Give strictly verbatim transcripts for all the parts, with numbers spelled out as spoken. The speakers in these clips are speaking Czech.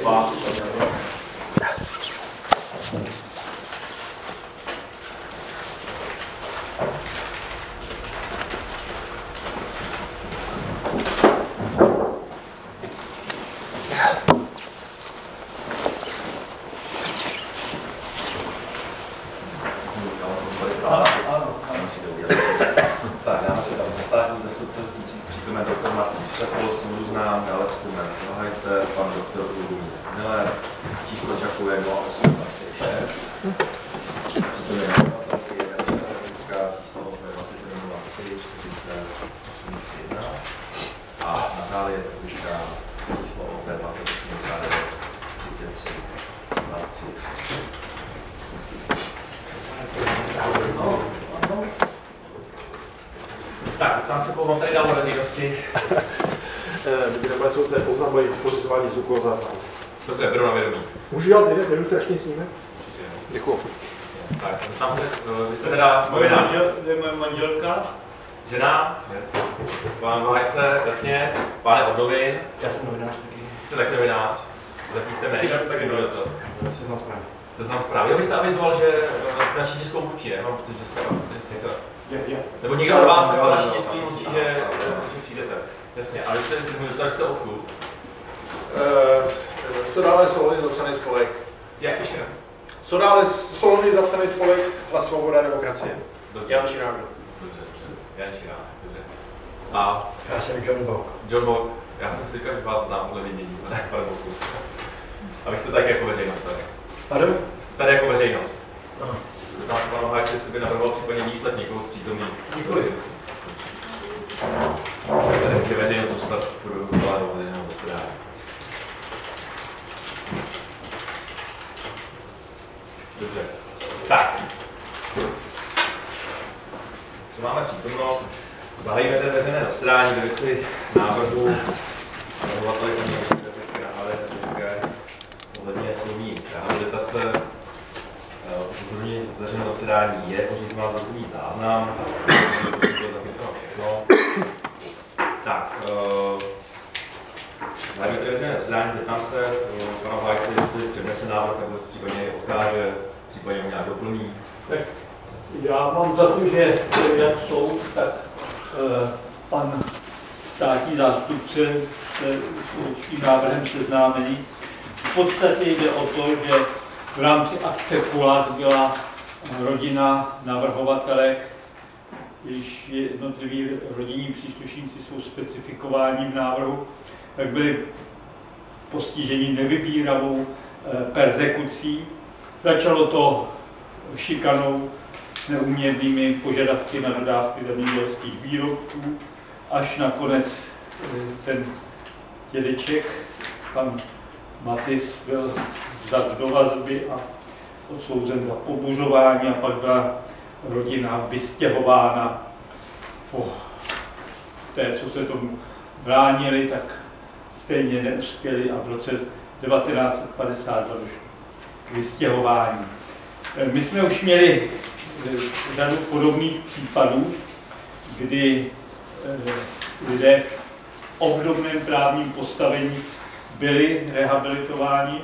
vás. Tak, dáme se tam za státní zastupitelství přítomen doktor Martin Šafol, soudu znám, dále přítomen Hajce, pan doktor Lubomír Miller, číslo ČAPu je nula osm dva čtyři šest, přítomen Martinky je Šafovská, číslo dvacet jedna nula tři čtyřicet osm jedna a Natálie Trubická, číslo O P dvacet osmdesát devět třicet tři dva tři tři. Tak, zeptám se, koho tady dál do veřejnosti. Dobrý, pane soudce, oznamuji pořizování zvuku o záznamu. Dobře, beru na vědomí. Můžu dělat ilustrační snímek? Děkuju. Tak, zeptám se, vy jste teda novinář. Je moje manželka. Žena, pán Hajce, jasně, pane od novin. Já jsem novinář taky. Jste taky novinář. Zatím jste médií, jste taky novinář. Seznam zprávy. Seznam zprávy. Jo, vy jste avizoval, že jste naší tiskovou mluvčí, ne? Mám pocit, že jste, že jste se... Je, je. Nebo někdo od vás jako naší tiskovou mluvčí, že, že přijdete. Jasně, a vy jste, jestli můžete, jste odkud? Co dále Solony zapsaný spolek? Jak ještě? Co dále Solony zapsaný spolek Hlas svoboda a demokracie? Jan Širák. Dobře, dobře. Jan Širák, dobře. A? Já jsem John Bock. John Bock. Já jsem si říkal, že vás znám podle vidění, pane Boku. A vy jste taky jako veřejnost tady. Pardon? Jste tady jako veřejnost. Aha. Znám se panu Hajci, jestli by navrhoval případně výslech někoho z přítomných. Nikoliv. Tady je veřejnost zůstat, budu vyvolat do veřejného zasedání. Dobře. Tak. Co máme přítomnost? Zahajíme ten veřejné zasedání ve věci návrhu navrhovateli paní Elektrické náhody Elektrické ohledně slovní rehabilitace. Upozornění za veřejné zasedání je pořizován zvukový záznam, to je zachyceno všechno. Tak, zahajíme tedy veřejné zasedání, zeptám se pana Hajce, jestli přednese návrh, nebo jestli případně je odkáže, případně ho nějak doplní. Tak já mám za to, že jak jsou, tak eh, pan státní zástupce se s tím návrhem seznámený. V podstatě jde o to, že v rámci akce Kulát byla rodina navrhovatelek, když jednotliví rodinní příslušníci jsou specifikováni v návrhu, tak byli postiženi nevybíravou perzekucí. Začalo to šikanou s neúměrnými požadavky na dodávky zemědělských výrobků, až nakonec ten dědeček, pan Matis, byl vzat do vazby a odsouzen za pobuřování a pak byla rodina vystěhována. Po té, co se tomu bránili, tak stejně neuspěli a v roce devatenáct set padesát dva došlo k vystěhování. My jsme už měli řadu podobných případů, kdy lidé v obdobném právním postavení byli rehabilitováni.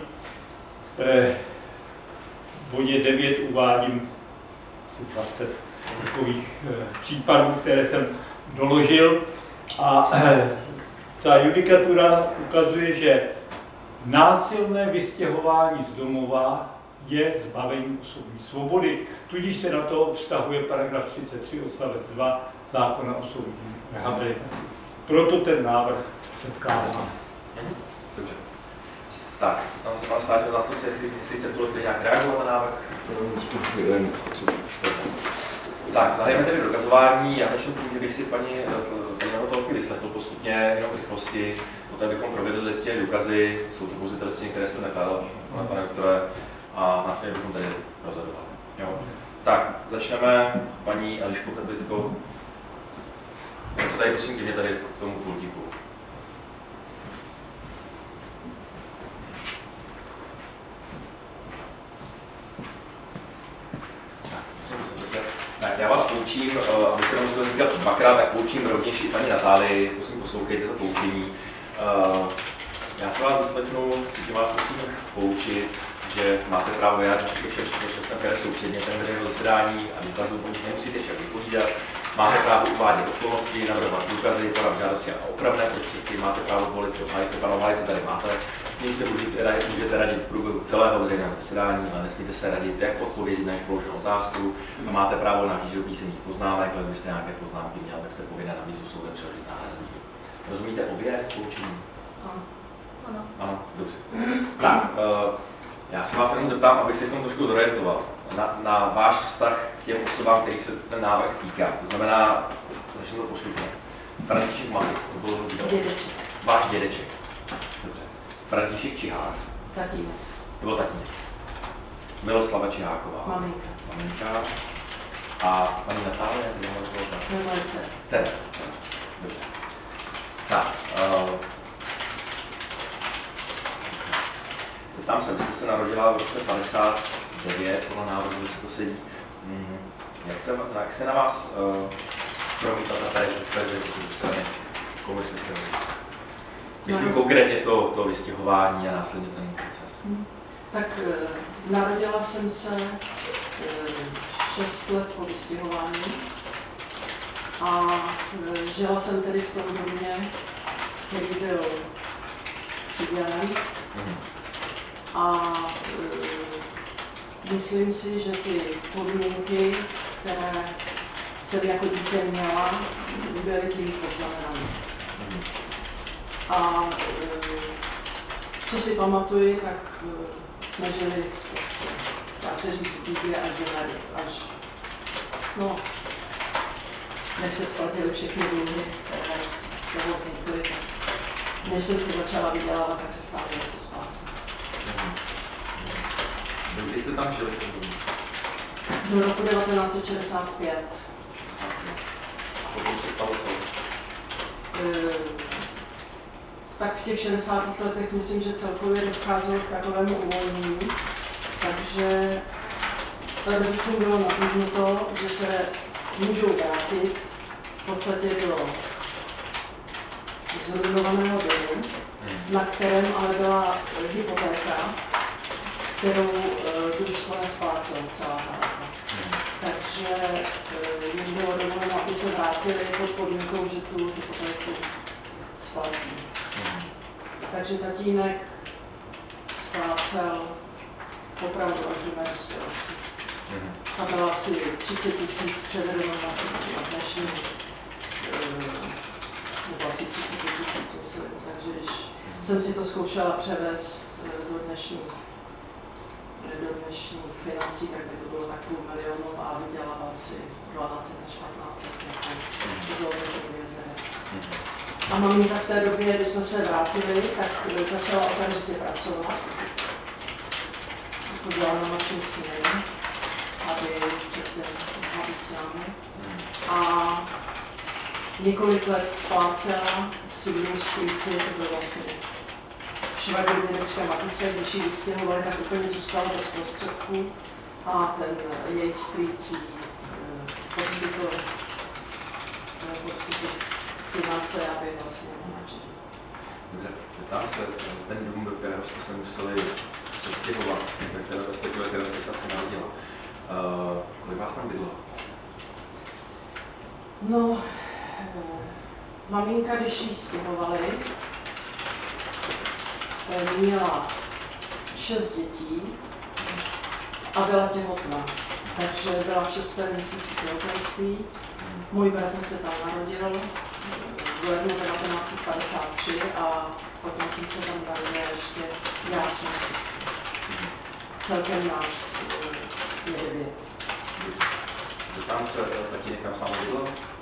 V bodě devět uvádím asi dvacet takových případů, které jsem doložil. A ta judikatura ukazuje, že násilné vystěhování z domova je zbavení osobní svobody, tudíž se na to vztahuje paragraf třicet tři odstavec dva zákona o soudní rehabilitaci. Proto ten návrh předkládám. Dobře. Tak, tam se pan státního zástupce, jestli chce tuhle chvíli nějak reagovat na návrh. Tak, zahajeme tedy dokazování. Já začnu tím, že bych si paní navrhovatelky vyslechl postupně, jenom v rychlosti. Poté bychom provedli listinné důkazy, jsou to pouze ty listiny, které jste zakládal, pane doktore, a následně bychom tedy rozhodovali. Jo. Tak, začneme paní Eliškou Tetlickou. To tady prosím těmě tady k tomu pultíku. Tak já vás poučím, abych to musel říkat dvakrát, tak poučím rovněž i paní Natálii, prosím poslouchejte to poučení. Já se vás vyslechnu, že vás musím poučit, že máte právo vyjádřit si ke všem skutečnostem, které jsou předmětem veřejného zasedání a důkazů po nich nemusíte však vypovídat. Máte právo uvádět okolnosti, navrhovat důkazy, podat žádosti a opravné prostředky, máte právo zvolit si obhájce, pana obhájce tady máte, s ním se můžete, můžete radit v průběhu celého veřejného zasedání, ale nesmíte se radit, jak odpovědět na položenou otázku a máte právo na výzvu písemných poznámek, ale kdybyste nějaké poznámky měl, tak jste povinni na výzvu soudem přeložit náhradní. Rozumíte obě poučení? Ano. Ano, dobře. Tak, uh, já se vás jenom zeptám, abych se v tom trošku zorientoval, na, na váš vztah k těm osobám, kterých se ten návrh týká. To znamená, začnu to postupně. František Matis, to byl Dědeček. váš dědeček. Dobře. František Čihák. Tatínek. To byl tatínek. Miloslava Čiháková. Maminka. Maminka. A paní Natálie, to bylo tak. To je moje dcera. Dcera. Dcera. Dobře. Tak. Uh, Zeptám se, vy jste se narodila v roce padesát devět, podle návrhu vysokosedí. Hmm. Jak, se, jak se na vás uh, promítla ta perzekuce ze strany komunistické strany? Myslím no. konkrétně to, to vystěhování a následně ten proces. Hmm. Tak e, narodila jsem se e, šest let po vystěhování a e, žila jsem tedy v tom domě, který byl přidělen. Hmm. A e, myslím si, že ty podmínky, které jsem jako dítě měla, byly tím poznamenány. A e, co si pamatuju, tak e, jsme žili, vlastně, dá se říct, dítě až do nary, až, no, než se splatily všechny dluhy, které z toho vznikly, než jsem si začala vydělávat, tak se stále něco splácet. Kdy jste tam žili? Do roku devatenáct set šedesát pět. A potom se stalo co? E, tak v těch šedesátých letech myslím, že celkově docházelo k takovému uvolnění, takže rodičům bylo nabídnuto, že se můžou vrátit v podstatě do zrujnovaného domu, na kterém ale byla hypotéka, kterou uh, družstvo nesplácelo celá ta roka. Takže uh, jim bylo dovoleno, aby se vrátili pod podmínkou, že tu hypotéku splatí. Mm. Takže tatínek splácel opravdu až do mé dospělosti. Mm. A bylo asi třicet tisíc převedeno na dnešní, uh, nebo asi třicet tisíc, myslím. Takže když jsem si to zkoušela převést uh, do dnešní do dnešních financí, tak by to bylo na půl milionu a vydělával si dvanáct až patnáct jako zóny vězené. A maminka v té době, když jsme se vrátili, tak začala okamžitě pracovat. Chodila na noční směny, aby přesně mohla být s námi. A několik let splácela svým strýci, to bylo vlastně švagr dědečka Matise, když ji vystěhovali, tak úplně zůstala bez prostředků a ten jejich strýc jí poskytl, poskytl finance, aby vlastně mohla žít. Dobře, zeptám se, ten dům, do kterého jste se museli přestěhovat, ve kterého, ve kterého jste se asi narodila, uh, kolik vás tam bydlo? No, uh, maminka, když ji stěhovali, měla šest dětí a byla těhotná, takže byla v šestém měsíci těhotenství. Můj bratr se tam narodil v lednu devatenáct set padesát tři a potom jsem se tam narodila ještě já s mou sestrou. Celkem nás je devět. Zeptám se, tatínek tam s vámi bydlel?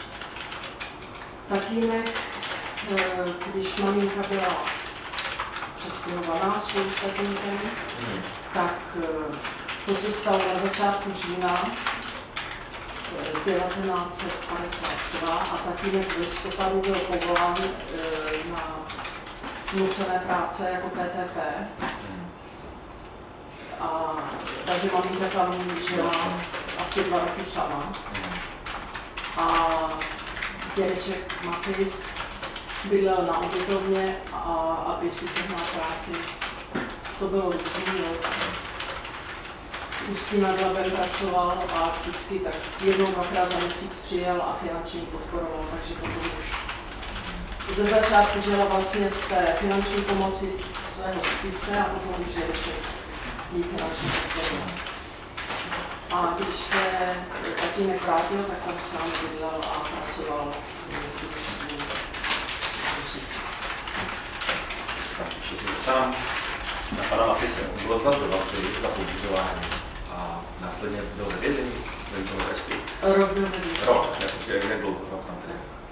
Tatínek, když maminka byla přestěhovaná spolu s tatínkem, hmm. tak to se stalo na začátku října devatenáct set padesát dva a tatínek v listopadu byl povolán na nucené práce jako P T P. Hmm. A takže maminka tam žila asi dva roky sama. Hmm. A dědeček Matis bydlel na ubytovně a aby si sehnal práci. To bylo různý, jo. Ústí nad Labem pracoval a vždycky tak jednou, dvakrát za měsíc přijel a finančně podporoval, takže potom už ze začátku žila vlastně z té finanční pomoci svého hospice a potom už dědeček jí finančně podporoval. A když se tatínek vrátil, tak tam sám bydlel a pracoval v Lužici. Tak ještě se zeptám na pana Matise. On byl vzat do vazby za pobuřování a následně byl ve vězení, ve výkonu trestu. Rok byl ve vězení. Rok, já jsem chtěl, jak dlouho, rok tam tedy.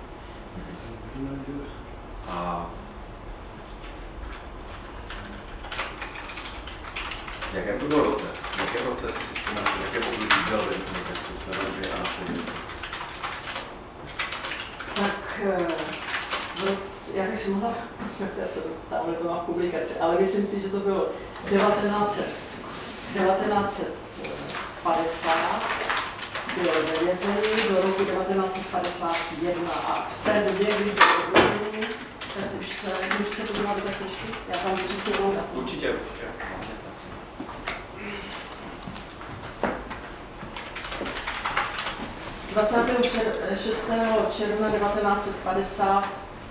A v jakém to bylo roce? V jakém roce jsi si vzpomněl, v jakém období byl ve výkonu trestu, ve vazbě a následně? Tak v roce, já bych si mohla, já jsem tamhle to má publikaci, ale myslím si, že to bylo devatenáct set padesát, byl ve vězení do roku devatenáct set padesát jedna a v té době, když byl ve vězení, tak už se, už se to byla tak trošku, já tam přesně bylo datum. Určitě, určitě. dvacátého šestého června devatenáct set padesát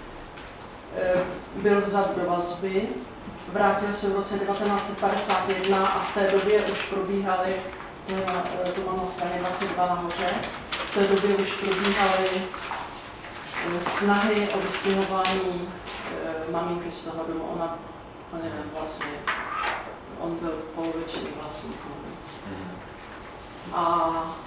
byl vzat do vazby, vrátil se v roce devatenáct set padesát jedna a v té době už probíhaly, to mám na straně dvacet dva nahoře, v té době už probíhaly snahy o vystěhování maminky z toho domu. Ona, ona nevím, vlastně, on byl poloviční vlastník. A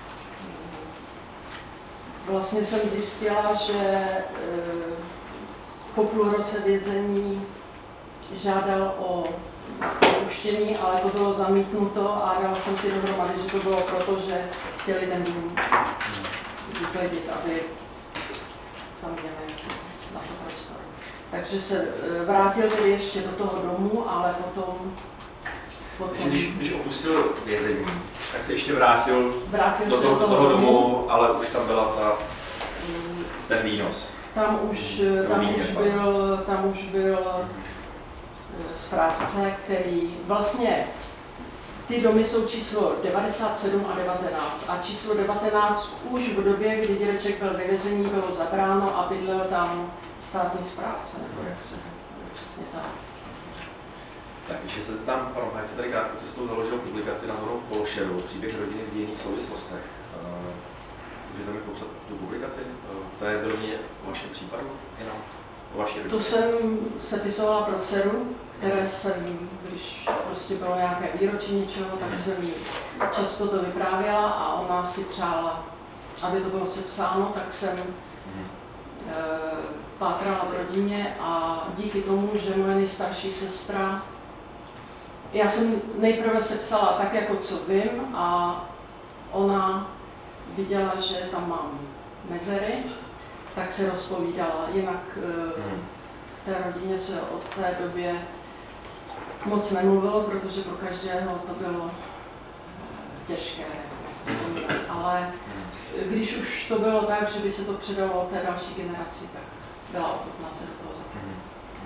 vlastně jsem zjistila, že po půl roce vězení žádal o opuštění, ale to bylo zamítnuto a dala jsem si dohromady, že to bylo proto, že chtěli ten dům vyklidit, aby tam měli na to prostor. Takže se vrátil tedy ještě do toho domu, ale potom... potom... Když, když opustil vězení, tak se ještě vrátil, vrátil do, toho, do toho domu, ale už tam byla ta, ten výnos. Tam už, tam už byl, tam už byl správce, který vlastně, ty domy jsou číslo devadesát sedm a devatenáct a číslo devatenáct už v době, kdy dědeček byl ve vězení, bylo zabráno a bydlel tam státní správce, nebo jak se přesně tam. Tak ještě se tam, pan Hajce tady krátkou cestou založil publikaci nazvanou V pološeru, příběh rodiny v jiných souvislostech. Můžete mi popsat tu publikaci? To je vyloženě o vašem případu? Jenom o vaší rodině? To jsem sepisovala pro dceru, které jsem, když prostě bylo nějaké výročí něčeho, tak jsem jí často to vyprávěla a ona si přála, aby to bylo sepsáno, tak jsem mm. e, pátrala v rodině a díky tomu, že moje nejstarší sestra, já jsem nejprve sepsala tak, jako co vím a ona viděla, že tam mám mezery, tak se rozpovídala. Jinak v té rodině se od té době moc nemluvilo, protože pro každého to bylo těžké. Ale když už to bylo tak, že by se to předalo té další generaci, tak byla ochotná se do toho zapojit.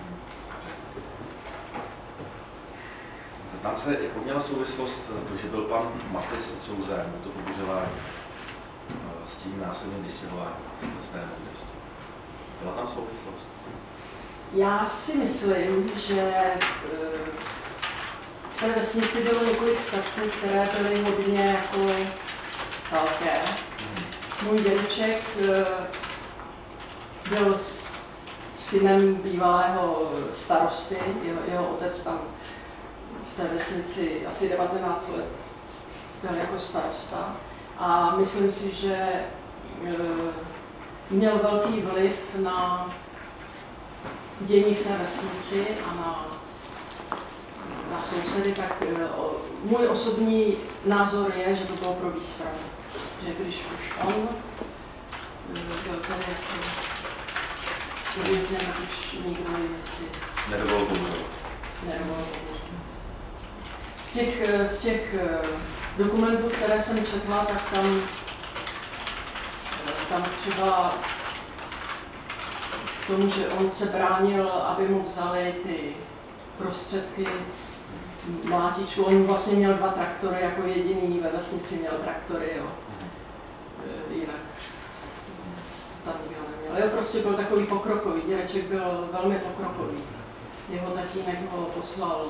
Zeptám se, jakou měla souvislost to, že byl pan Matis odsouzen, to pobuřování s tím násilným vystěhováním z té nemožnosti? Byla tam souvislost? Já si myslím, že v té vesnici bylo několik statků, které byly hodně jako velké. Můj dědeček byl synem bývalého starosty, jeho, jeho otec tam v té vesnici asi devatenáct let byl jako starosta. A myslím si, že e, měl velký vliv na dění v té vesnici a na, na sousedy, tak e, o, můj osobní názor je, že to bylo pro výstrahu. Že když už on e, byl tady jako uvězněn, tak už nikdo jiný si nedovolil pomoct. Nedovolil pomoct. Z těch, z těch dokumentů, které jsem četla, tak tam, tam třeba tom, že on se bránil, aby mu vzali ty prostředky mlátičů. On vlastně měl dva traktory, jako jediný ve vesnici měl traktory, jo. Jinak tam nikdo neměl. Jo, prostě byl takový pokrokový, dědeček byl velmi pokrokový. Jeho tatínek ho poslal,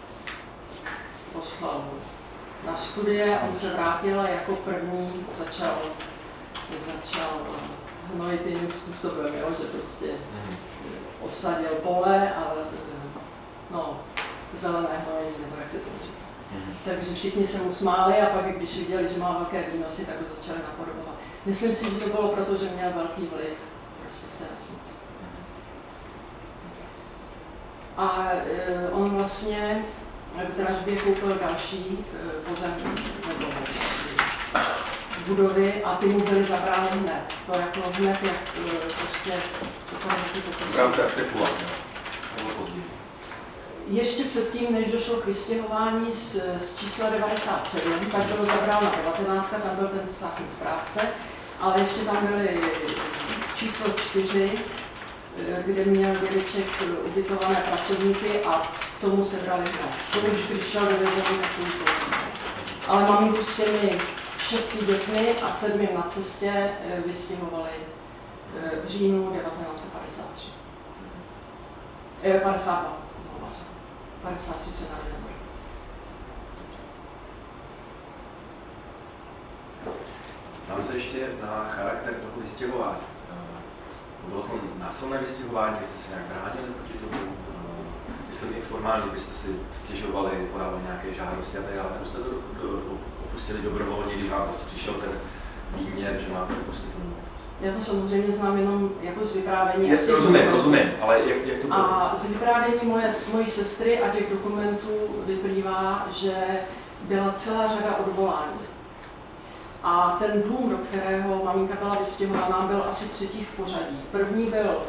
poslal na studie, on se vrátil a jako první začal, začal hnojit jiným způsobem, jo, že prostě osadil pole a no, zelené hnojení, nebo jak se to říká. Takže všichni se mu smáli a pak, když viděli, že má velké výnosy, tak ho začali napodobovat. Myslím si, že to bylo proto, že měl velký vliv prostě v té vesnici. A e, on vlastně v Dražbě koupil další e, pozemní nebo budovy a ty mu byly zabrány hned. To jako hned, jak e, prostě opravdu to prostě... V rámci akceptovat, nebo později. Ještě předtím, než došlo k vystěhování z, z čísla devadesát sedm, tak bylo zabrána devatenáctka, tam byl ten státní správce, ale ještě tam byly číslo čtyři, kde měl dědeček ubytované pracovníky a tomu se brali hned. To už když šel do vězení, tak to už bylo. Ale maminku s těmi šesti dětmi a sedmi na cestě vystěhovali v říjnu devatenáct set padesát tři. padesát dva. padesát tři se narodil. Zeptám se ještě na charakter toho vystěhování. Bylo to násilné vystěhování, kdy jste se nějak bránili proti tomu? Myslím i formálně, byste si stěžovali, podávali nějaké žádosti a tak dále, nebo jste to do, do, do, opustili dobrovolně, když vám prostě přišel ten výměr, že máte opustit tomu? Já to samozřejmě znám jenom jako z vyprávění. Je, rozumím, rozumím, ale jak, jak to bylo? A z vyprávění moje, mojí sestry a těch dokumentů vyplývá, že byla celá řada odvolání. A ten dům, do kterého maminka byla vystěhovaná, byl asi třetí v pořadí. První byl e,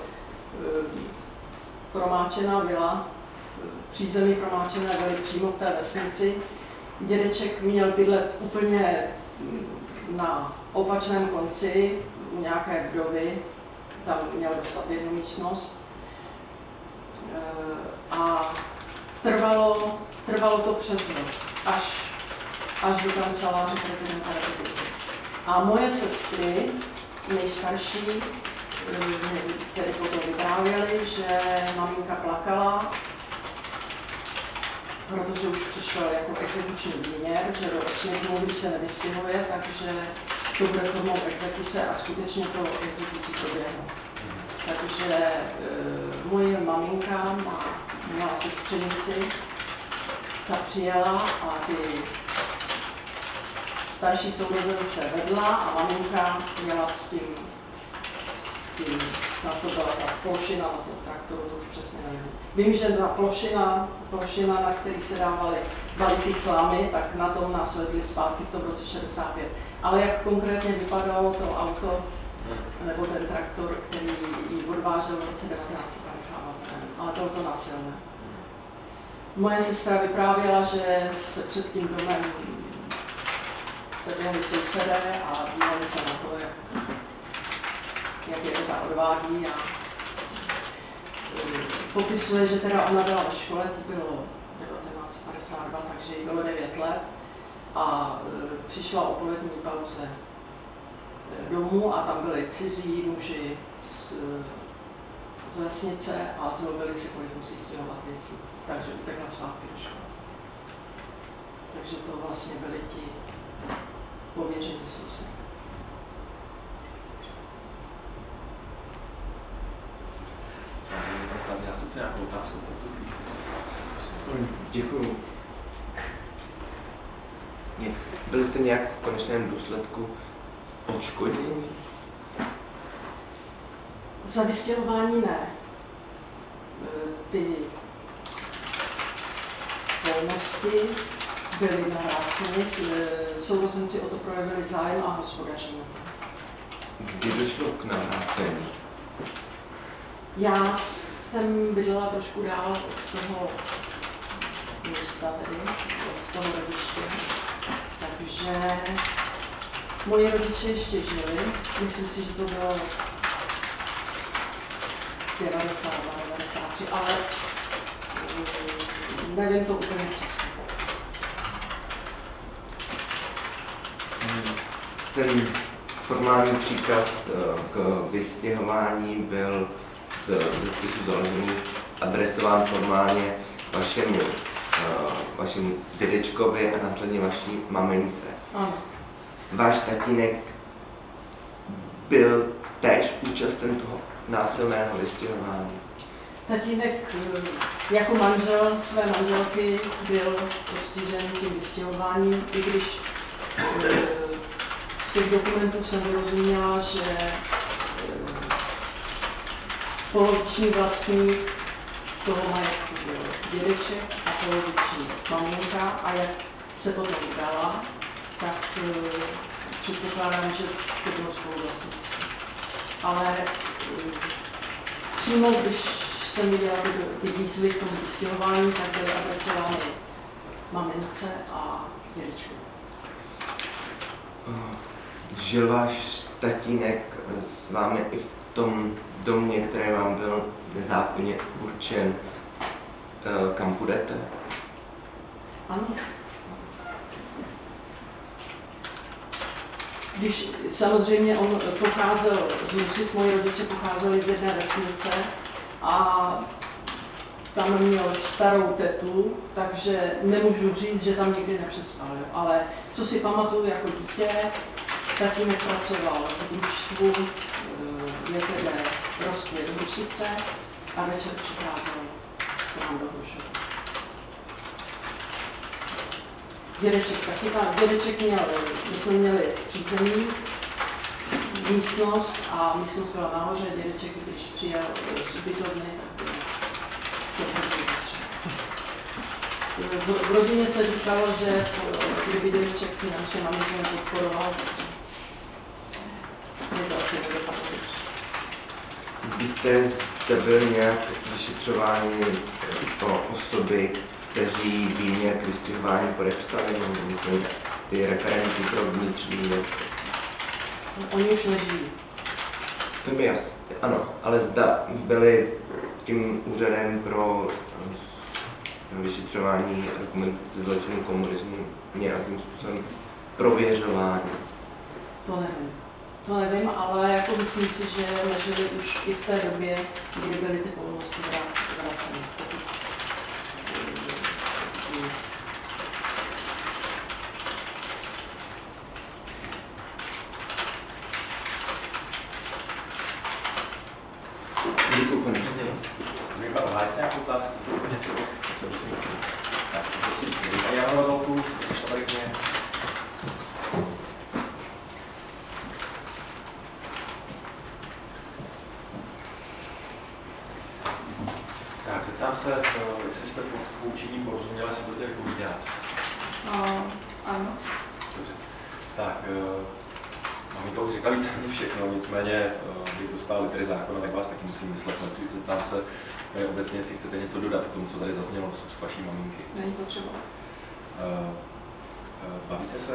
promáčená vila, přízemí promáčené vily přímo v té vesnici. Dědeček měl bydlet úplně na opačném konci, u nějaké vdovy, tam měl dostat jednu místnost. E, a trvalo, trvalo to přes rok, až, až do kanceláře prezidenta republiky. A moje sestry, nejstarší, které potom vyprávěly, že maminka plakala, protože už přišel jako exekuční výměr, že do osmi dnů, když se nevystěhuje, takže to bude formou exekuce a skutečně to exekucí proběhlo. Takže e, moje maminka má, měla sestřenici, ta přijela a ty starší sourozence vedla a maminka měla s tím, s tím, snad to byla ta plošina na tom traktoru, to už přesně nevím. Vím, že ta plošina, plošina, na který se dávaly balíky slámy, tak na tom nás vezli zpátky v tom roce šedesát pět. Ale jak konkrétně vypadalo to auto, nebo ten traktor, který ji odvážel v roce devatenáct set padesát dva, ale bylo to násilné. Moje sestra vyprávěla, že se před tím domem seděli sousedé a dívali se na to, jak, jak je to ta odvádí. A popisuje, že teda ona byla ve škole, to bylo devatenáct set padesát dva, takže jí bylo devět let a přišla o polední pauze domů a tam byli cizí muži z, z vesnice a zlobili si, kolik musí stěhovat věcí. Takže utekla zpátky do školy. Takže to vlastně byli ti pověření sousedy. Pan státní zástupce, nějakou otázku? Děkuju. Byli jste nějak v konečném důsledku odškodnění? Za vystěhování ne. Ty volnosti byly navráceny, sourozenci o to projevili zájem a hospodaření. Kdy došlo k navrácení? Já jsem bydlela trošku dál od toho místa, tedy, od toho rodiště, takže moji rodiče ještě žili. Myslím si, že to bylo devadesát dva, devadesát tři, ale nevím to úplně přesně. Ten formální příkaz k vystěhování byl ze spisu založený, adresován formálně vašemu, vašemu dědečkovi a následně vaší mamince. Ano. Váš tatínek byl též účasten toho násilného vystěhování. Tatínek jako manžel své manželky byl postižen tím vystěhováním, i když z těch dokumentů jsem vyrozuměla, že poloviční vlastník toho majetku byl dědeček a poloviční maminka, a jak se potom udala, tak předpokládám, že to bylo spoluvlastnictví. Ale přímo, když jsem viděla ty výzvy k tomu vystěhování, tak byly adresovány mamince a dědečku. Žil váš tatínek s vámi i v tom domě, který vám byl nezákonně určen, kam půjdete? Ano. Když samozřejmě on pocházel z Nusic, moji rodiče pocházeli z jedné vesnice a tam měl starou tetu, takže nemůžu říct, že tam nikdy nepřespal. Ale co si pamatuju jako dítě, tatínek pracoval v družstvu jezedné rostly do Nusice a večer přicházel k nám do Hrušova. Dědeček taky, dědeček měl, my jsme měli v přízemí místnost a místnost byla nahoře, dědeček, když přijel z ubytovny, tak byl to v, v rodině se říkalo, že kdyby dědeček finančně maminku nepodporoval, je to asi nedopadlo. Víte, zda byl nějak vyšetřování o osoby, kteří výměr k vystěhování podepsali, nebo myslím, ty referenty pro vnitřní věci? Oni už nežijí. To mi jasné, ano, ale zda byli tím úřadem pro vyšetřování dokumentace zločinu komunismu nějakým způsobem prověřování? To nevím. To nevím, ale jako myslím si, že nežili už i v té době, kdy byly ty povinnosti vraceny. Děkuji, pane předsedo. Můžeme hájit nějakou otázku? Tak se musím učit. Tak, prosím, paní Jana Ladolku, zkusíš to tady k mě. Tak, zeptám se, jestli jste pod poučením porozuměli, jestli budete vypovídat. Uh, ano. Dobře. Tak, maminka už řekla víceméně všechno, nicméně, když dostala litery zákona, tak vás taky musím vyslechnout. Zeptám se obecně, jestli chcete něco dodat k tomu, co tady zaznělo z úst vaší maminky. Není to třeba. Bavíte se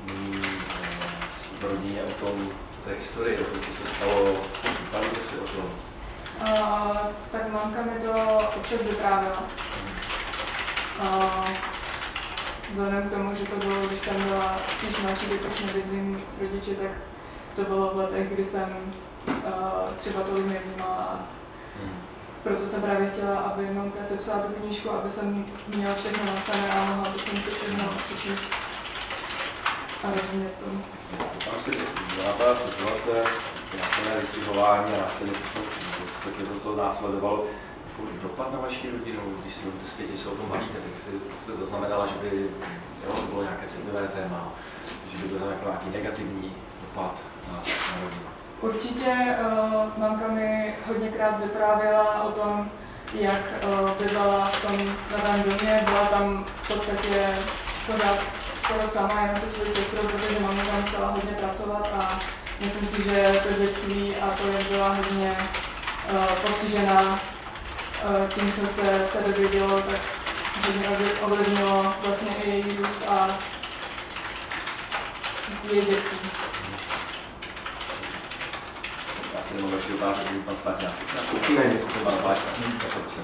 v rodině o tom, o té historii, o tom, co se stalo? Bavíte se o tom? Uh, tak mamka mi to občas vyprávěla. Uh, Vzhledem k tomu, že to bylo, když jsem byla spíš mladší, když už nebydlím s rodiči, tak to bylo v letech, kdy jsem uh, třeba tolik nevnímala. Hmm. Proto jsem právě chtěla, aby mamka sepsala tu knížku, aby jsem měla všechno napsané a mohla by jsem si všechno přečíst a rozumět tomu. Tam si byla ta situace, násilné vystěhování a následně to, co, to, co následovalo, dopad na vaši rodinu, když si mluvíte zpětě, se o tom bavíte, tak si, jste zaznamenala, že by jo, to bylo nějaké citlivé téma, že by byl nějaký negativní dopad na, na rodinu. Určitě uh, mamka mi hodněkrát vyprávěla o tom, jak uh, bydlela v tom novém domě, byla tam v podstatě pořád skoro sama, jenom se svou sestrou, protože mamka musela hodně pracovat a myslím si, že to dětství a to, jak byla hodně uh, postižená tím, co se v té době dělo, tak hodně ovlivnilo vlastně i její růst a její dětství. asi nemohu ještě otázat, že pan státní nástupce. Ne. Pan Vláďka. Tak se prosím.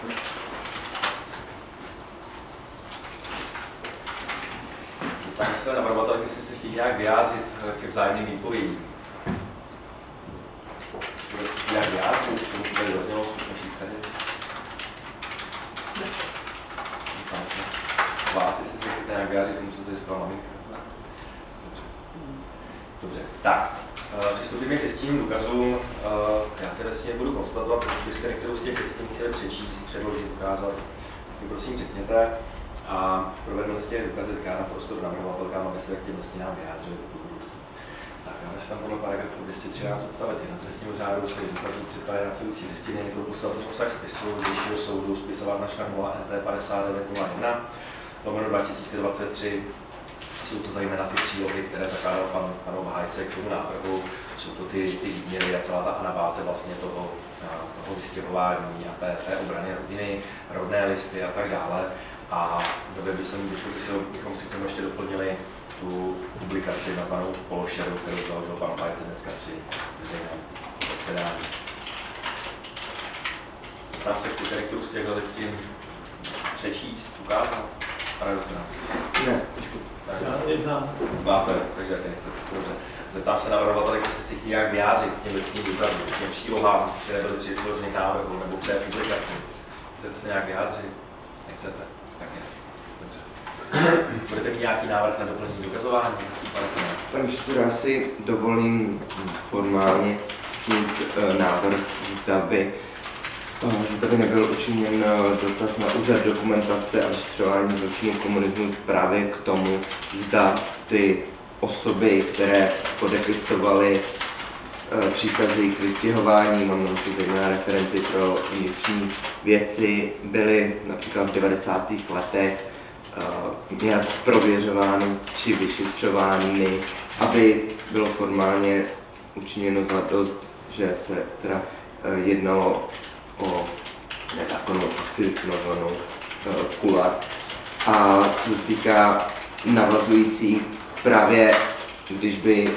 Tam se navrhovatelky, jestli se chtějí nějak vyjádřit ke vzájemným výpovědím. Bude se nějak vyjádřit, k tomu se tady zaznělo v naší dceře. Říkám se. Vás, jestli se chcete nějak vyjádřit k tomu, co tady říkala maminka. Dobře. Dobře, tak. Přistoupíme k listinním důkazům. Já tedy vlastně budu konstatovat, že kterou z těch listin chtěli přečíst, předložit, ukázat. Tak prosím řekněte. A už provedeme listinné důkazy, tak já na prostoru navrhovatelkám, aby se k těm listinám vyjádřili. Tak, dáme si tam podle paragrafu dvě stě třináct odstavec jedna trestního řádu se důkazů předkládá následující listiny, je to podstatný obsah spisu z Vyššího soudu, spisová značka nula N T padesát devět nula jedna, lomeno dva tisíce dvacet tři. Jsou to zejména ty přílohy, které zakládal pan, pan obhájce k tomu návrhu. Jsou to ty, ty výměry a celá ta anabáze vlastně toho, toho vystěhování a té, té obrany rodiny, rodné listy a tak dále. A době by jsem, bychom si k tomu ještě doplnili tu publikaci nazvanou Pološeru, kterou založil pan obhájce dneska při veřejném zasedání. Tam se chcete některou z těchto listin přečíst, ukázat? Pane doktora? Ne. Já neznám. Máte, takže jak nechcete. Dobře. Zeptám se navrhovatelek, jestli si chtějí nějak vyjádřit k těm listním důkazům, k těm přílohám, které byly při předložených návrhů nebo k té publikaci. Chcete se nějak vyjádřit? Nechcete? Tak ne. Dobře. Budete mít nějaký návrh na doplnění dokazování? Pane předsedo, já si dovolím formálně učinit návrh, zda by, zda by nebyl učiněn dotaz na úřad dokumentace a vyšetřování zločinů komunismu právě k tomu, zda ty osoby, které podepisovaly příkazy k vystěhování, mám na mysli zejména referenty pro vnitřní věci, byly například v devadesátých letech nějak prověřovány či vyšetřovány, aby bylo formálně učiněno zadost, že se teda jednalo o nezákonnou akci nazvanou kulat. A co se týká navazující, právě když by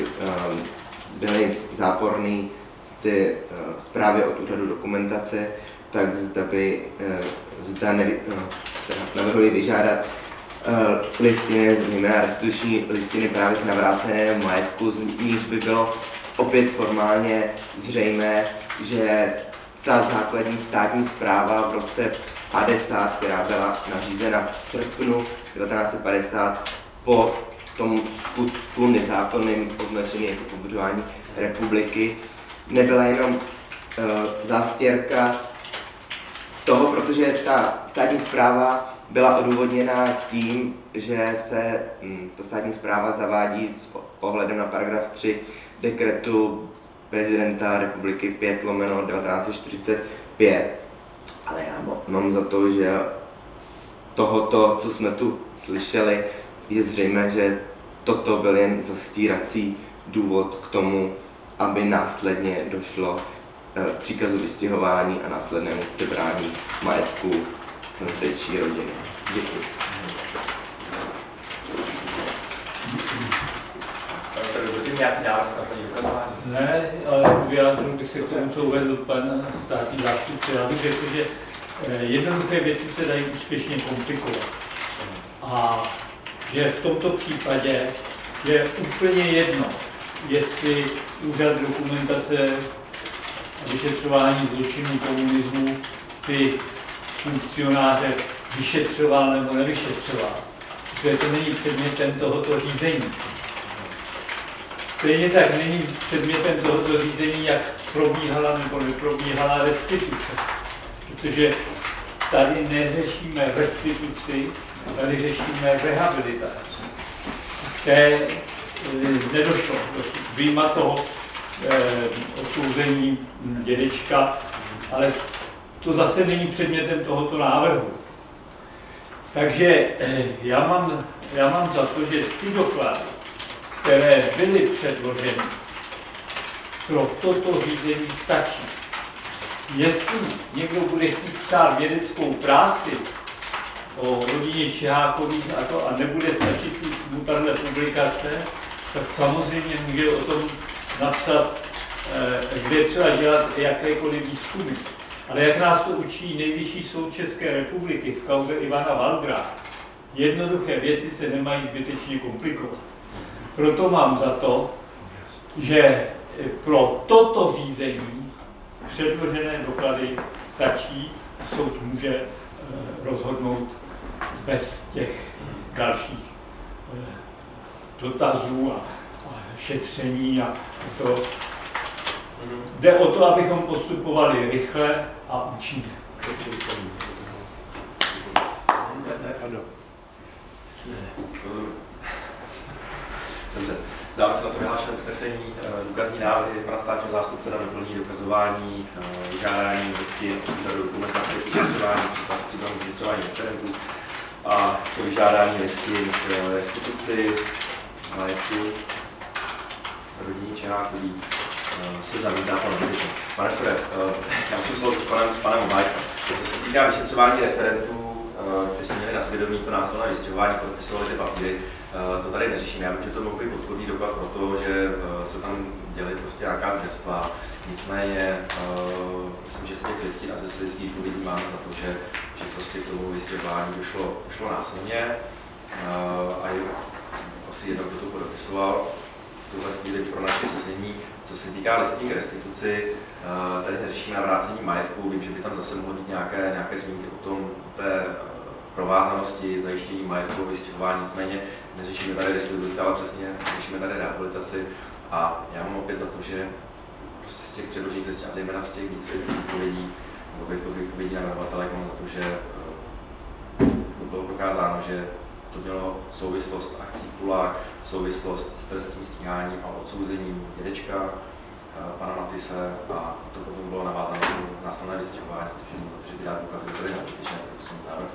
byly záporné ty zprávy od úřadu dokumentace, tak zda by zda neví, navrhuji vyžádat listiny, zejména restituční listiny právě k navrácenému majetku, z níž by bylo opět formálně zřejmé, že ta základní státní správa v roce padesát, která byla nařízena v srpnu devatenáct set padesát po tom skutku nezákonným označeným jako pobuřování republiky, nebyla jenom uh, zástěrka toho, protože ta státní správa byla odůvodněna tím, že se hm, ta státní správa zavádí s ohledem na paragraf tři dekretu prezidenta republiky pět lomeno devatenáct set čtyřicet pět. Ale já mám za to, že z tohoto, co jsme tu slyšeli, je zřejmé, že toto byl jen zastírací důvod k tomu, aby následně došlo k příkazu vystěhování a následnému přebrání majetku zdejší rodiny. Děkuji. Nějaký návrh na paní dokazování? Ne, ale vyjádřil bych se k tomu, co uvedl pan státní zástupce. Já bych řekl, že jednoduché věci se dají úspěšně komplikovat. A že v tomto případě je úplně jedno, jestli úřad dokumentace a vyšetřování zločinů komunismu ty funkcionáře vyšetřoval nebo nevyšetřoval. Protože to není předmětem tohoto řízení. Stejně tak není předmětem tohoto řízení, jak probíhala nebo neprobíhala restituce. Protože tady neřešíme restituci, tady řešíme rehabilitaci. Té nedošlo, vyjma toho eh, odsouzení dědečka, ale to zase není předmětem tohoto návrhu. Takže eh, já, mám, já mám za to, že ty doklady, které byly předloženy, pro toto řízení stačí. Jestli někdo bude chtít psát vědeckou práci o rodině Čihákových a to a nebude stačit mu tahle publikace, tak samozřejmě může o tom napsat kde třeba dělat jakékoliv výzkumy. Ale jak nás to učí Nejvyšší soud České republiky v kauze Ivana Valdra, jednoduché věci se nemají zbytečně komplikovat. Proto mám za to, že pro toto řízení předložené doklady stačí a soud může rozhodnout bez těch dalších dotazů a, a šetření a to. Jde o to, abychom postupovali rychle a účinně. Dobře. Dáme se na to vyhlášené usnesení, důkazní návrhy pana státního zástupce na doplnění dokazování, vyžádání listin úřadu dokumentace, vyšetřování, případného vyšetřování referentů a vyžádání listin k restituci majetku rodiní Čehákových se zamítá pan Vodiček. Pane doktore, já musím slovo s panem, s panem Obhájcem. Co se týká vyšetřování referentů, kteří měli na svědomí to násilné vystěhování, podpisovali ty papíry, to tady neřeším. Já vím, že to mohl být potvrdný doklad pro to, že se tam děly prostě nějaká zvěrstva. Nicméně, myslím, že z těch listin a ze svědských lidí máme za to, že, že prostě k tomu vystěhování došlo, došlo násilně a je asi jedno, kdo to podepisoval. Tuhle chvíli pro naše řízení. Co se týká listní k restituci, tady neřešíme navrácení majetku. Vím, že by tam zase mohly být nějaké, nějaké zmínky o tom, o té provázanosti, zajištění majetku, vystěhování, nicméně neřešíme tady restituci, ale přesně řešíme tady rehabilitaci. A já mám opět za to, že prostě z těch předložených listin a zejména z těch výsvědských odpovědí nebo vypovědí navrhovatele, mám za to, že bylo prokázáno, že to mělo souvislost akcí Kulák, souvislost s trestním stíháním a odsouzením dědečka pana Matise a to potom bylo navázáno na násilné vystěhování, takže mám za to, že ty dá důkazy byly nedotyčné, tak jsem návrh.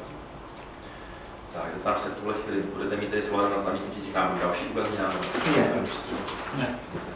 Tak, zeptám se v tuhle chvíli, budete mít tedy slovo na zamítnutí těch návrhů, další důkazní návrh? Ne. Ne.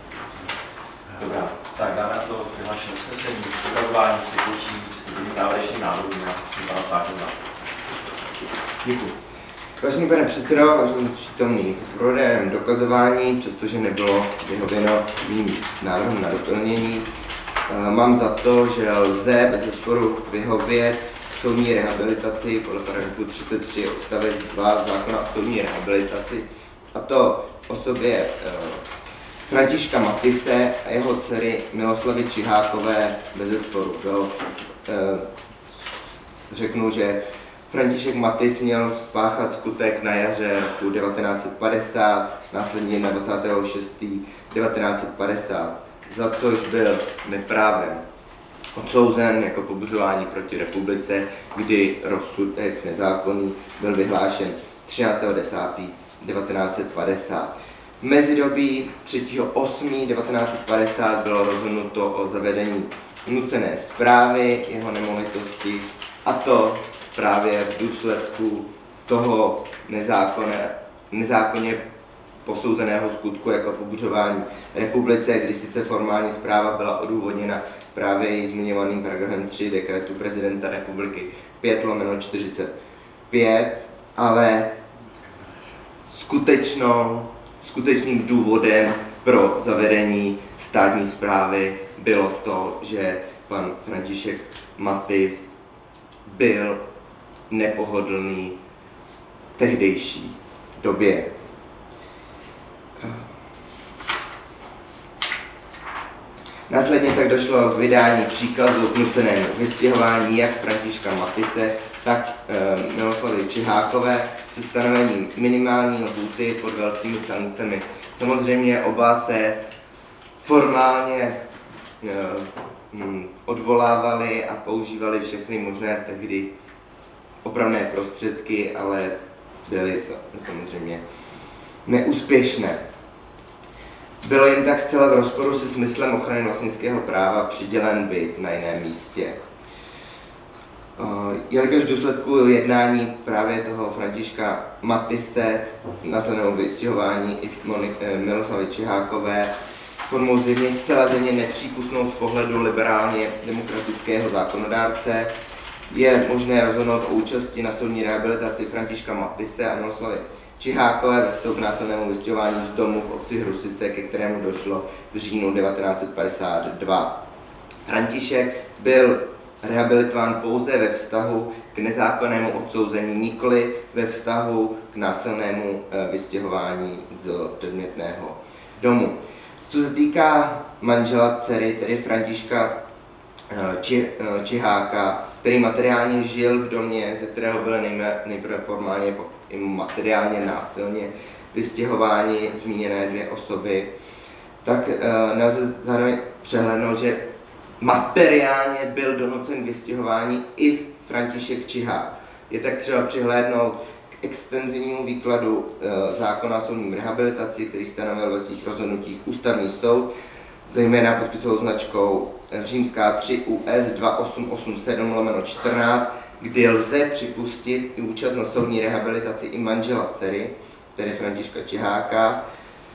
Dobrá, tak dáme na to vyhlášené usnesení, dokazování se končí přistupují k závěrečným návrhům na pana státního zástupce. Děkuji. Vážený pane předsedo, vážený přítomný, prodejem dokazování, přestože nebylo vyhověno mým návrhům na doplnění, mám za to, že lze bez sporu vyhovět soudní rehabilitaci podle paragrafu třicet tři odstavec dva zákona o soudní rehabilitaci, a to osobě Františka Matise a jeho dcery Miloslavy Čihákové bez sporu. Bylo, řeknu, že František Matis měl spáchat skutek na jaře roku devatenáct set padesát, následně na dvacátého šestého devatenáct set padesát, za což byl neprávem odsouzen jako pobuřování proti republice, kdy rozsudek nezákonný byl vyhlášen třináctého desátého devatenáct set padesát. V mezidobí třetího osmého devatenáct set padesát bylo rozhodnuto o zavedení nucené správy jeho nemovitosti, a to právě v důsledku toho nezákonné, nezákonně posouzeného skutku jako pobuřování republice, kdy sice formální zpráva byla odůvodněna právě zmiňovaným paragrafem tři dekretu prezidenta republiky pět lomeno čtyřicet pět, ale skutečnou, skutečným důvodem pro zavedení státní správy bylo to, že pan František Matis byl nepohodlný v tehdejší době. Následně tak došlo k vydání příkazu k nucenému vystěhování jak Františka Matise, tak e, Miloslavy Čihákové se stanovením minimální lhůty pod velkými sankcemi. Samozřejmě oba se formálně e, m, odvolávali a používali všechny možné tehdy opravné prostředky, ale byly samozřejmě neúspěšné. Bylo jim tak zcela v rozporu se smyslem ochrany vlastnického práva přidělen byt na jiném místě. Jelikož v důsledku jednání právě toho Františka Matise, následného vystěhování i Miloslavy Čihákové, formou zřejmě zcela země nepřípustnou z pohledu liberálně demokratického zákonodárce, je možné rozhodnout o účasti na soudní rehabilitaci Františka Matise a Miloslavy Čihákové ve vztahu k násilnému vystěhování z domu v obci Hrusice, ke kterému došlo v říjnu devatenáct set padesát dva. František byl rehabilitován pouze ve vztahu k nezákonnému odsouzení, nikoli ve vztahu k násilnému vystěhování z předmětného domu. Co se týká manžela dcery, tedy Františka Či, Čiháka, který materiálně žil v domě, ze kterého byly nejprve formálně i materiálně násilně vystěhováni zmíněné dvě osoby, tak nelze zároveň přehlédnout, že materiálně byl donucen k vystěhování i František Čihák. Je tak třeba přihlédnout k extenzivnímu výkladu e, zákona o soudním rehabilitaci, který stanovil ve svých rozhodnutích Ústavní soud, zejména pod spisovou značkou římská tři U S dva osm osm sedm lomeno čtrnáct, kdy lze připustit i účast na soudní rehabilitaci i manžela dcery, tedy Františka Čiháka.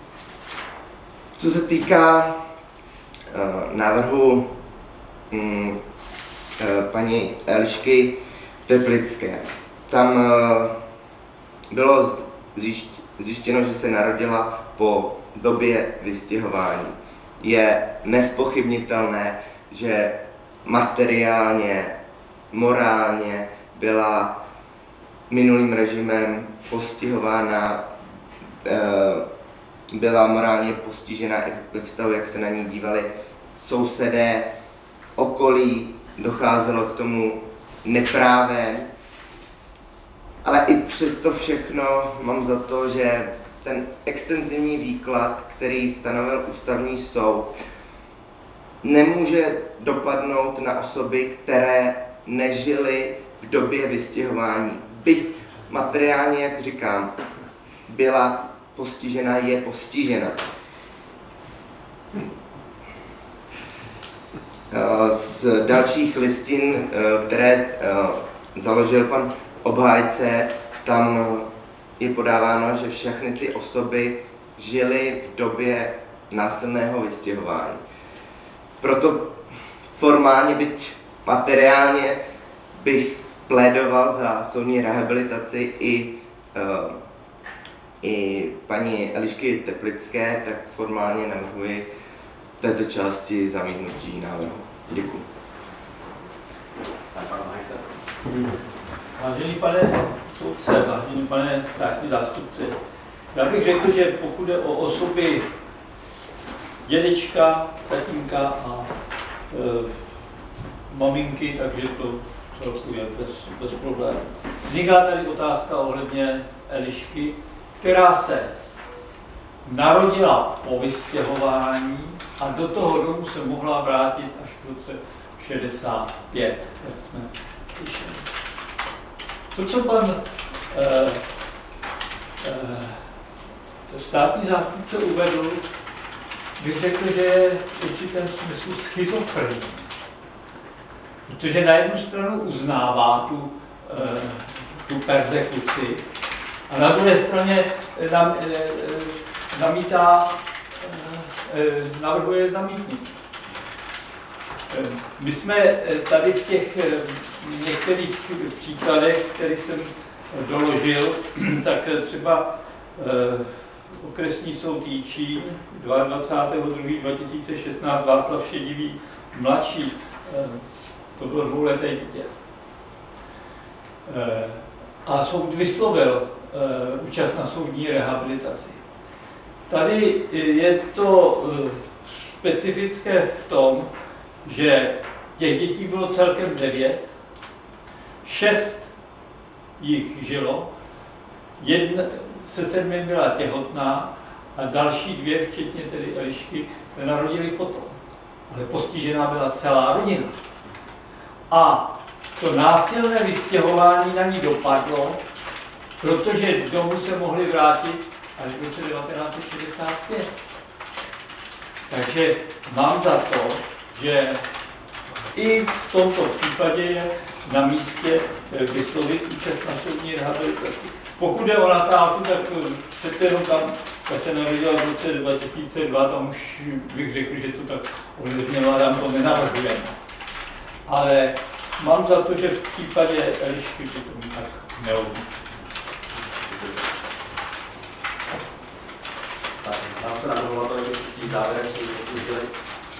Co se týká e, návrhu mm, e, paní Elišky Teplické, tam e, bylo zjištěno, že se narodila po době vystěhování. Je nespochybnitelné, že materiálně, morálně byla minulým režimem postihována, byla morálně postižena i ve vztahu, jak se na ní dívali sousedé, okolí, docházelo k tomu neprávem. Ale i přesto všechno mám za to, že ten extenzivní výklad, který stanovil Ústavní soud, nemůže dopadnout na osoby, které nežily v době vystěhování. Byť materiálně, jak říkám, byla postižena, je postižena. Z dalších listin, které založil pan obhájce, tam je podáváno, že všechny ty osoby žily v době násilného vystěhování. Proto formálně, byť materiálně, bych plédoval za soudní rehabilitaci i, uh, i paní Elišky Teplické, tak formálně navrhuji v této části zamítnutí návrhu. Děkuji. Vážený pane soudce, vážený pane státní zástupce, já bych řekl, že pokud jde o osoby dědečka, tatínka a e, maminky, takže to celku je bez, bez problémů. Vzniká tady otázka ohledně Elišky, která se narodila po vystěhování a do toho domu se mohla vrátit až v roce šedesát pět, jak jsme slyšeli. To, co pan eh, eh, státní zástupce uvedl, bych řekl, že je v určitém smyslu schizofrenní. Protože na jednu stranu uznává tu, eh, tu perzekuci a na druhé straně nam, eh, namítá, eh, navrhuje zamítnutí. My jsme tady v těch některých příkladech, které jsem doložil, tak třeba okresní soud Jičín dvacátého druhého dva tisíce šestnáct Václav Šedivý mladší, to bylo dvouleté dítě. A soud vyslovil účast na soudní rehabilitaci. Tady je to specifické v tom, že těch dětí bylo celkem devět, šest jich žilo, jedna se sedmi byla těhotná a další dvě, včetně tedy Elišky, se narodily potom. Ale postižená byla celá rodina. A to násilné vystěhování na ní dopadlo, protože domů se mohli vrátit až v roce devatenáct set šedesát pět. Takže mám za to, že i v tomto případě je na místě vyslovit účast na soudní rehabilitaci. Pokud je o Natálku, tak přece jenom tam, jak se narodila v roce dva tisíce dva, tam už bych řekl, že to tak ovlivněno, tam to nenavrhujeme. Ale mám za to, že v případě Elišky by to tak mělo být. Tak, nám se navrhovalo to, jestli chtějí závěrem jsou něco sdělit.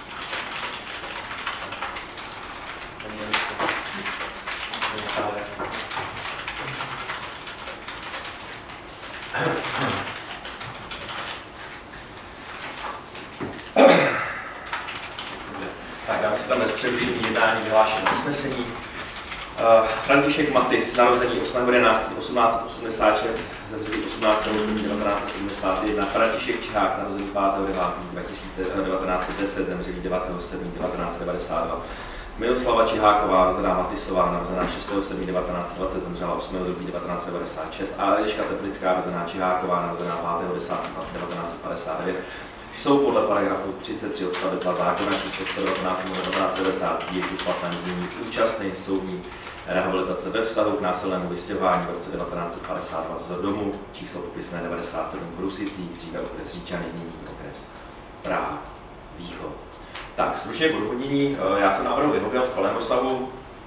Tak, dáme si tam bez přerušení jednání vyhlášené usnesení. Uh, František Matis, narození osmého jedenáctého osmnáct osmdesát šest, zemřelý osmnáctého ledna devatenáct sedmdesát jedna. František Čihák, narození pátého devátého devatenáct set deset, zemřelý devátého sedmého devatenáct set devadesát dva. Miroslava Čiháková, rozená Matisová, narozená šestého sedmého devatenáct set dvacet, zemřela osmého druhého devatenáct set devadesát šest. A Eliška Teplická, rozená Čiháková, narozená pátého desátého devatenáct set padesát devět. Jsou podle paragrafu třicet tři odstavec dva zákona číslo sto devatenáct devatenáct set devadesát sbírky v platném znění účastný soudní rehabilitace ve vztahu k násilnému vystěhování v roce devatenáct set padesát dva z domu, číslo popisné devadesát sedm v Rusicích, dříve okres Říčany, nyní okres Praha, Východ. Tak, stručně k odůvodnění, já jsem návrhu vyhověl v plném rozsahu.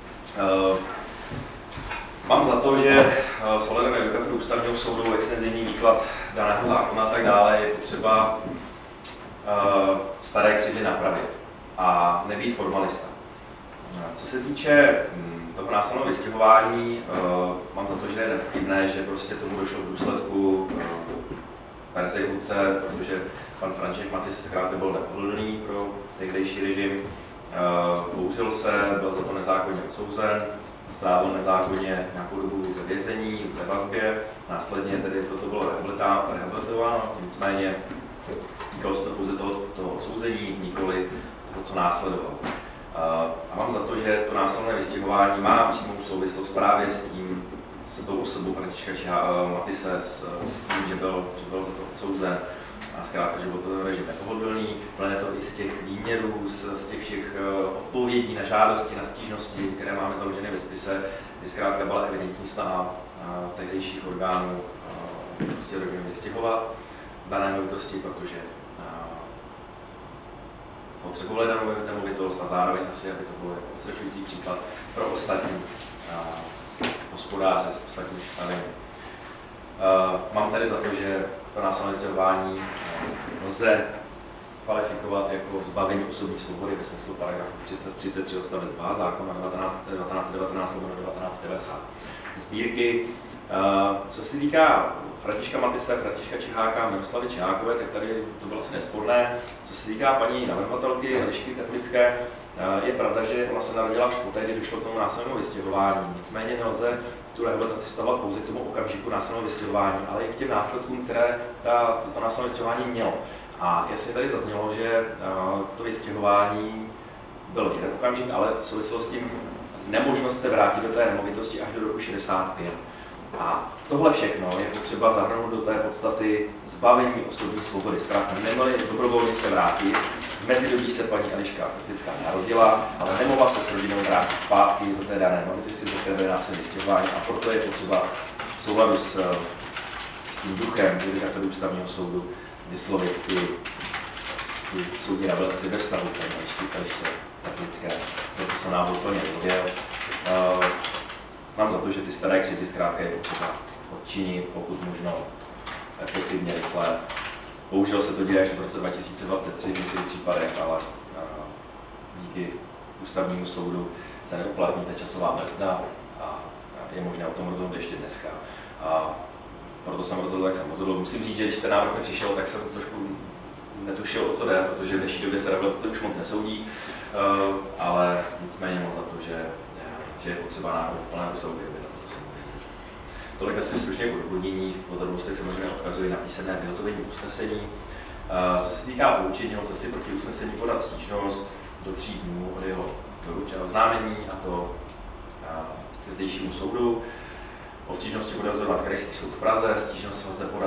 Mám za to, že s ohledem na judikaturu Ústavního soudu, extenzivní výklad daného zákona a tak dále je potřeba staré křivdy napravit a nebýt formalista. Co se týče toho násilného vystěhování, mám za to, že je nepochybné, že prostě tomu došlo v důsledku persekuce, protože pan František Matis zkrátka byl nepohodlný pro tehdejší režim, bouřil se, byl za to nezákonně odsouzen, strávil nezákonně nějakou dobu ve vězení, ve vazbě, následně tedy toto bylo rehabilitováno, nicméně týkalo se to pouze toho, toho odsouzení, nikoli toho, co následovalo. A mám za to, že to násilné vystěhování má přímou souvislost právě s tím, s tou osobou Františka Matise, s, s tím, že byl, že byl za to odsouzen a zkrátka, že byl to režim nepohodlný. Plně to i z těch výměrů, z, z těch všech odpovědí na žádosti, na stížnosti, které máme založené ve spise, kdy zkrátka byla evidentní snaha tehdejších orgánů prostě rodinu vystěhovat z dané nemovitosti, protože potřebovali danou nemovitost a zároveň asi, aby to byl odstrašující příklad pro ostatní hospodáře z ostatních stavení. Uh, mám tedy za to, že to násilné vystěhování lze kvalifikovat jako zbavení osobní svobody ve smyslu paragrafu třicet tři odstavec dva zákona devatenáct set devatenáct devatenáct set devadesát. Sbírky. Uh, co se týká Františka Matise, Františka Čiháka a Miroslavy Čihákové, tak tady to bylo asi nesporné. Co se týká paní navrhovatelky Elišky Teplické, je pravda, že ona se narodila až poté, kdy došlo k tomu násilnému vystěhování. Nicméně nelze tu rehabilitaci stavovat pouze k tomu okamžiku násilného vystěhování, ale i k těm následkům, které ta, toto násilné vystěhování mělo. A jasně tady zaznělo, že to vystěhování byl jeden okamžik, ale souviselo s tím nemožnost se vrátit do té nemovitosti až do roku šedesát pět. A tohle všechno je potřeba zahrnout do té podstaty zbavení osobní svobody. Zkrátka neměli dobrovolně se vrátit. V mezidobí se paní Eliška Teplická narodila, ale nemohla se s rodinou vrátit zpátky do té dané nemovitosti, do které byly násilné vystěhování. A proto je potřeba v souladu s, s tím duchem judikatury Ústavního soudu vyslovit i, i soudní rehabilitaci ve vztahu k paní Elišce Teplické. Proto se nám úplně vyhověl. Uh, Mám za to, že ty staré křivdy zkrátka je potřeba odčinit, pokud možno efektivně, rychle. Bohužel se to děje až v roce dva tisíce dvacet tři v některých případech, ale díky Ústavnímu soudu se neuplatní ta časová brzda a je možné o tom rozhodnout ještě dneska. A proto jsem rozhodl, jak jsem rozhodl. Musím říct, že když ten návrh nepřišel, tak jsem trošku netušil, o co jde, protože v dnešní době se rehabilitace už moc nesoudí, ale nicméně mám za to, že že je potřeba návrh v plném rozsahu vyhovět. Tolik asi stručně k odůvodnění, v podrobnostech samozřejmě odkazuji na písemné vyhotovení usnesení. Co se týká poučení, lze si proti usnesení podat stížnost do tří dnů od jeho doručeného oznámení, a to ke zdejšímu soudu. O stížnosti bude rozhodovat Krajský soud v Praze, stížnost lze podat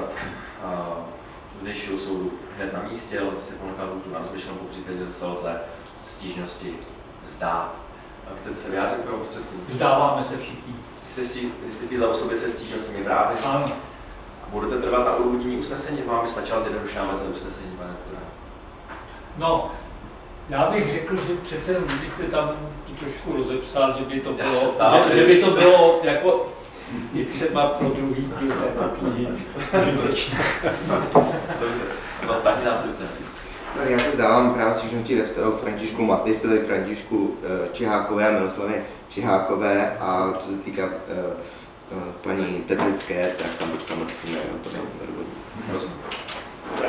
do zdejšího soudu hned na místě, lze si ponechat lhůtu na rozlišenou, po případě, že se lze stížnosti vzdát. Chcete se vyjádřit pro prostředku? Vzdáváme se všichni. Jestli za osoby se stížnostmi právě? Ano. Budete trvat na odůvodnění usnesení? Vám by stačila zjednodušená verze usnesení, pane doktore? No, Já bych řekl, že přece jenom byste tam to trošku rozepsal, že by to Já bylo, se ptám, že, že by to bylo jako i třeba pro druhý díl této knihy užitečné. Dobře, to státní nástupce. Tak já to dávám právě střížnutí ve vztahu Františku Matisovi, Františku Čihákové a Miloslavě Čihákové, a co se týká uh, paní Teplické, tak tam počkáme, co ne, to neodvodí. Rozumím. Dobrá.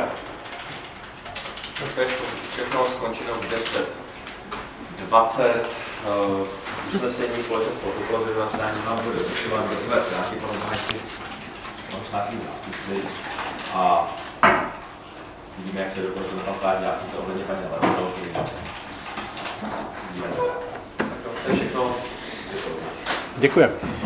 To je všechno skončeno v deset dvacet. Uh, usnesení společnost protokolu by zasedání vám bude určovat do druhé stránky pro obhájci státní zástupci. A vidíme, jak se dokonce na státní zástupce ohledně paní Leventovky. Vidíme se. Tak to je všechno. Děkuji. Děkuji.